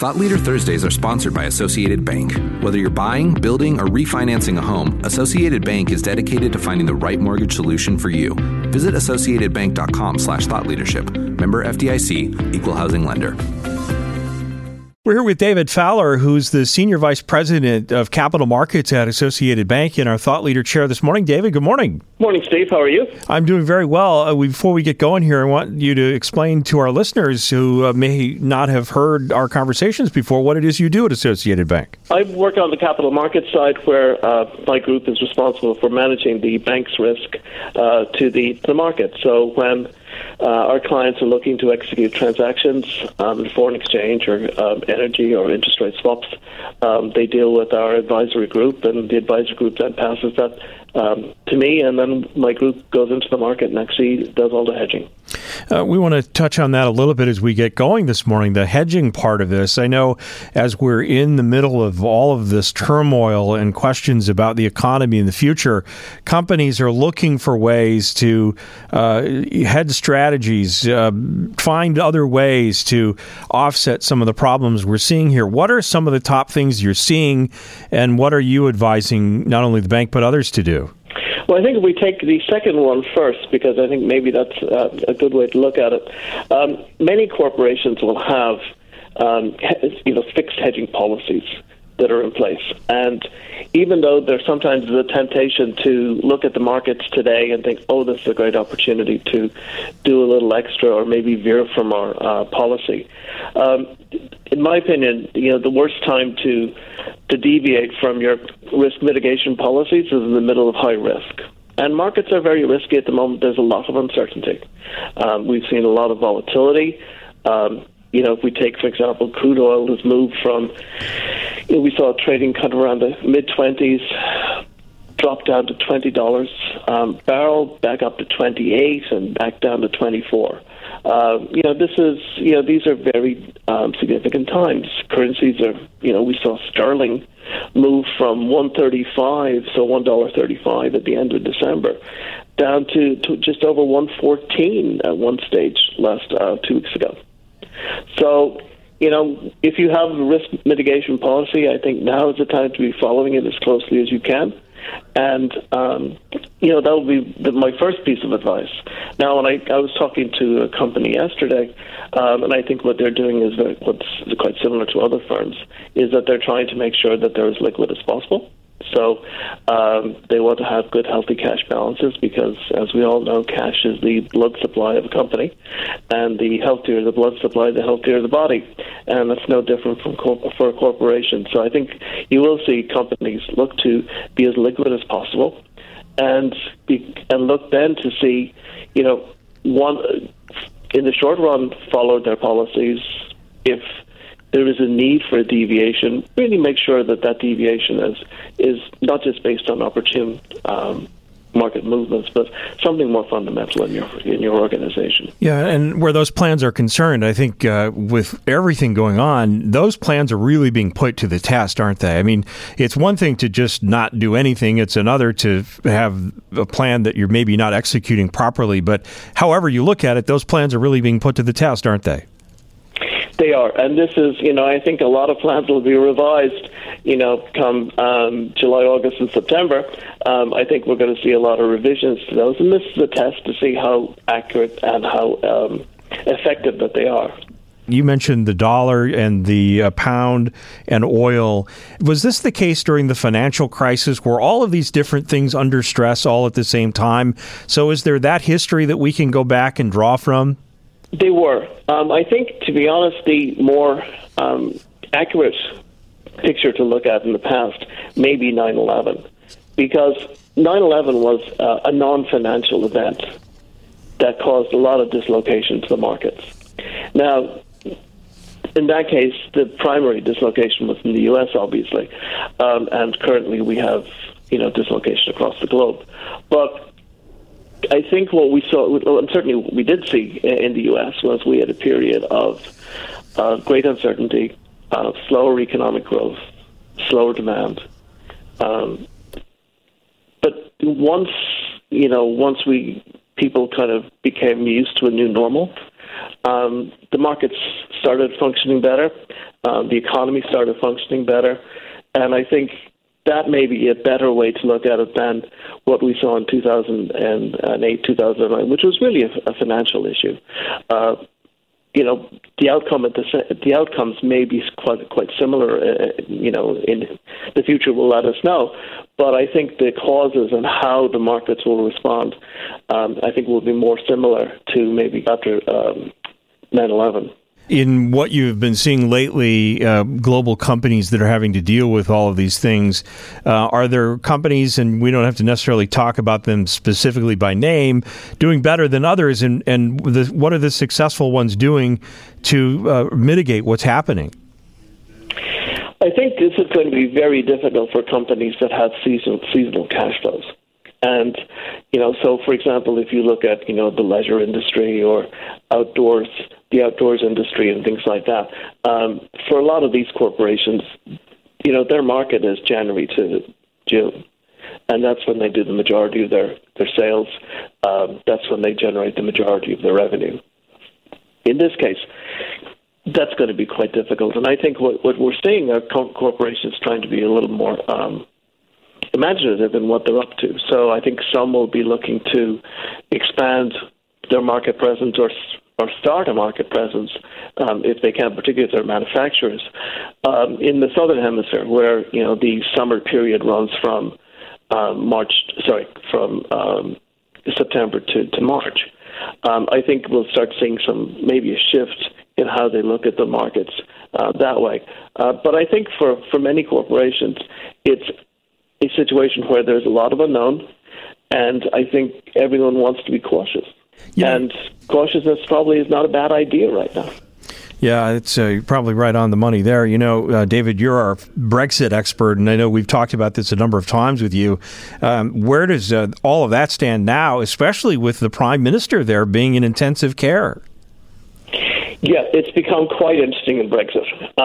Thought Leader Thursdays are sponsored by Associated Bank. Whether you're buying, building, or refinancing a home, Associated Bank is dedicated to finding the right mortgage solution for you. Visit associatedbank.com/thoughtleadership. Member FDIC, Equal Housing Lender. We're here with David Fowler, who's the Senior Vice President of Capital Markets at Associated Bank, in our Thought Leader chair this morning. David, good morning. Morning, Steve. How are you? I'm doing very well. Before we get going here, I want you to explain to our listeners who may not have heard our conversations before what it is you do at Associated Bank. I work on the capital markets side, where my group is responsible for managing the bank's risk to the market. So when our clients are looking to execute transactions in foreign exchange or energy or interest rate swaps, they deal with our advisory group, and the advisory group then passes that to me, and then my group goes into the market and actually does all the hedging. We want to touch on that a little bit as we get going this morning, the hedging part of this. I know as we're in the middle of all of this turmoil and questions about the economy in the future, companies are looking for ways to hedge strategies, find other ways to offset some of the problems we're seeing here. What are some of the top things you're seeing, and what are you advising not only the bank but others to do? Well, I think if we take the second one first, because I think maybe that's a good way to look at it. Many corporations will have fixed hedging policies that are in place. And even though there sometimes is a temptation to look at the markets today and think, oh, this is a great opportunity to do a little extra or maybe veer from our policy. In my opinion, the worst time to deviate from your risk mitigation policies is in the middle of high risk. And markets are very risky at the moment. There's a lot of uncertainty. We've seen a lot of volatility. If we take, for example, crude oil has moved from, we saw trading kind of around the mid-20s, drop down to $20 barrel, back up to 28, and back down to 24. These are very significant times. Currencies are, we saw sterling move from 135, so $1.35 at the end of December, down to just over 114 at one stage last 2 weeks ago. So, if you have a risk mitigation policy, I think now is the time to be following it as closely as you can. And, that would be my first piece of advice. Now, when I was talking to a company yesterday, and I think what they're doing is what's quite similar to other firms, is that they're trying to make sure that they're as liquid as possible. So they want to have good, healthy cash balances because, as we all know, cash is the blood supply of a company. And the healthier the blood supply, the healthier the body. And that's no different for a corporation. So I think you will see companies look to be as liquid as possible and look then to see, one, in the short run, follow their policies. If there is a need for a deviation, really make sure that deviation is not just based on opportune market movements, but something more fundamental in your organization. Yeah, and where those plans are concerned, I think with everything going on, those plans are really being put to the test, aren't they? I mean, it's one thing to just not do anything. It's another to have a plan that you're maybe not executing properly. But however you look at it, those plans are really being put to the test, aren't they? They are, and this is, I think a lot of plans will be revised, come July, August, and September. I think we're going to see a lot of revisions to those, and this is a test to see how accurate and how effective that they are. You mentioned the dollar and the pound and oil. Was this the case during the financial crisis? Were all of these different things under stress all at the same time? So is there that history that we can go back and draw from? They were. I think, to be honest, the more accurate picture to look at in the past may be 9/11, because 9/11 was a non-financial event that caused a lot of dislocation to the markets. Now, in that case, the primary dislocation was in the U.S., obviously, and currently we have, dislocation across the globe. But I think what we saw, and certainly what we did see in the U.S., was we had a period of great uncertainty, slower economic growth, slower demand. But once people kind of became used to a new normal, the markets started functioning better, the economy started functioning better, and I think that may be a better way to look at it than what we saw in 2008, 2009, which was really a financial issue. The outcomes may be quite similar. In the future will let us know. But I think the causes and how the markets will respond, I think, will be more similar to maybe after 9/11. In what you've been seeing lately, global companies that are having to deal with all of these things, are there companies, and we don't have to necessarily talk about them specifically by name, doing better than others? And what are the successful ones doing to mitigate what's happening? I think this is going to be very difficult for companies that have seasonal cash flows. And, so for example, if you look at, the leisure industry or the outdoors industry and things like that, for a lot of these corporations, their market is January to June. And that's when they do the majority of their sales. That's when they generate the majority of their revenue. In this case, that's going to be quite difficult. And I think what we're seeing are corporations trying to be a little more imaginative in what they're up to. So I think some will be looking to expand their market presence or start a market presence if they can, particularly if they're manufacturers in the southern hemisphere, where the summer period runs from September to March. I think we'll start seeing maybe a shift in how they look at the markets that way. But I think for many corporations, it's a situation where there's a lot of unknown, and I think everyone wants to be cautious. Yeah. And cautiousness probably is not a bad idea right now. Yeah, it's probably right on the money there. David, you're our Brexit expert, and I know we've talked about this a number of times with you. Where does all of that stand now, especially with the Prime Minister there being in intensive care? Yeah, it's become quite interesting in Brexit.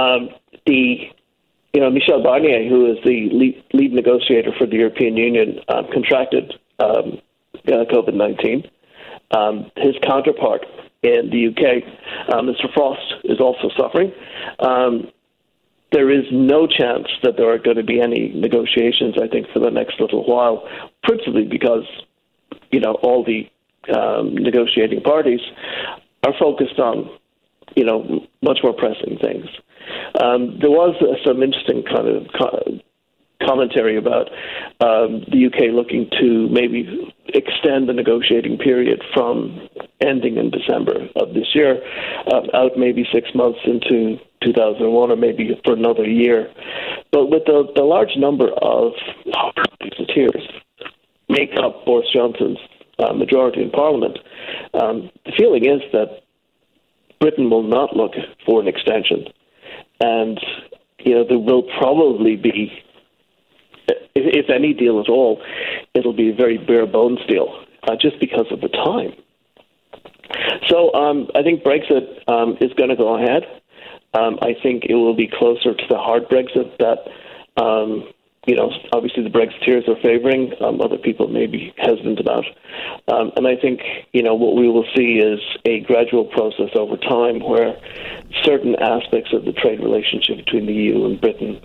Michel Barnier, who is the lead negotiator for the European Union, contracted COVID-19. His counterpart in the UK, Mr. Frost, is also suffering. There is no chance that there are going to be any negotiations, I think, for the next little while, principally because, all the negotiating parties are focused on, much more pressing things. There was some interesting kind of commentary about the UK looking to maybe extend the negotiating period from ending in December of this year out maybe 6 months into 2001 or maybe for another year. But with the large number of Brexiteers make up Boris Johnson's majority in Parliament, the feeling is that Britain will not look for an extension. And, there will probably be, if any deal at all, it'll be a very bare bones deal, just because of the time. So I think Brexit is going to go ahead. I think it will be closer to the hard Brexit that, obviously the Brexiteers are favouring. Other people may be hesitant about. And I think, what we will see is a gradual process over time where certain aspects of the trade relationship between the EU and Britain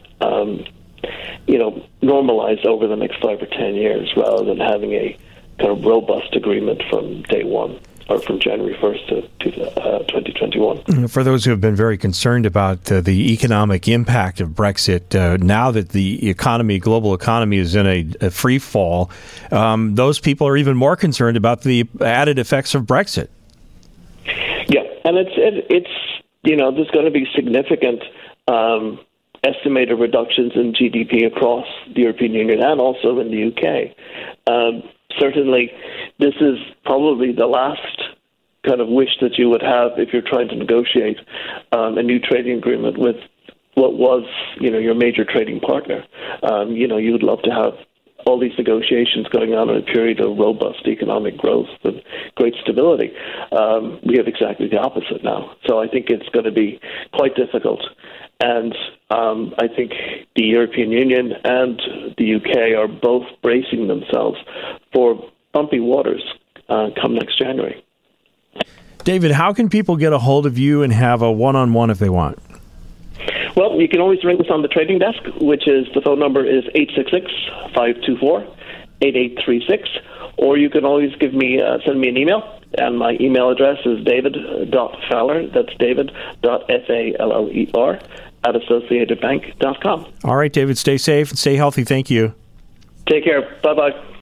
normalize over the next 5 or 10 years rather than having a kind of robust agreement from day one or from January 1st to 2021. For those who have been very concerned about the economic impact of Brexit, now that the global economy is in a free fall, those people are even more concerned about the added effects of Brexit. Yeah, and it's there's going to be significant estimated reductions in GDP across the European Union and also in the UK. Certainly, this is probably the last kind of wish that you would have if you're trying to negotiate a new trading agreement with what was, your major trading partner. You would love to have all these negotiations going on in a period of robust economic growth and great stability. We have exactly the opposite now. So I think it's going to be quite difficult. And I think the European Union and the UK are both bracing themselves for bumpy waters come next January. David, how can people get a hold of you and have a one-on-one if they want? Well, you can always ring us on the trading desk, which is the phone number is 866-524-8836, or you can always send me an email, and my email address is david.faller, that's david.faller, at associatedbank.com. All right, David, stay safe and stay healthy. Thank you. Take care. Bye-bye.